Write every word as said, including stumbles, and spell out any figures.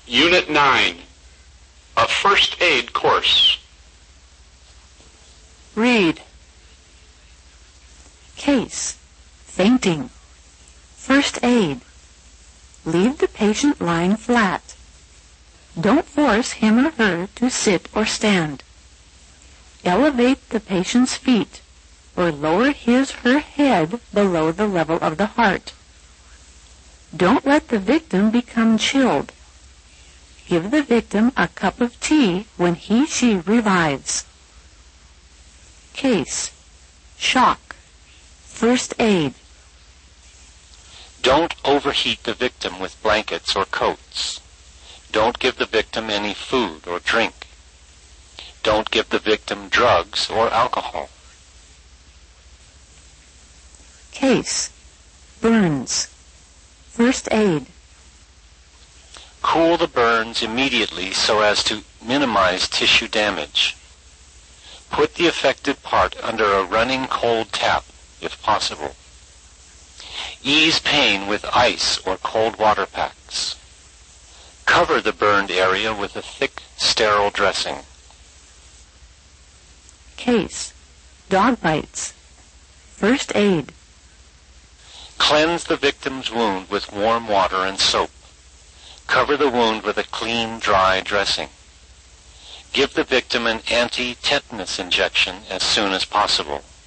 Unit nine, a first aid course. Read. Case, fainting. First aid. Leave the patient lying flat. Don't force him or her to sit or stand. Elevate the patient's feet or lower his or her head below the level of the heart. Don't let the victim become chilled. Give the victim a cup of tea when he she revives. Case, shock. First aid. Don't overheat the victim with blankets or coats. Don't give the victim any food or drink. Don't give the victim drugs or alcohol. Case, burns. First aid. Cool the burns immediately so as to minimize tissue damage. Put the affected part under a running cold tap, if possible. Ease pain with ice or cold water packs. Cover the burned area with a thick, sterile dressing. Case, dog bites. First aid. Cleanse the victim's wound with warm water and soap. Cover the wound with a clean, dry dressing. Give the victim an anti-tetanus injection as soon as possible.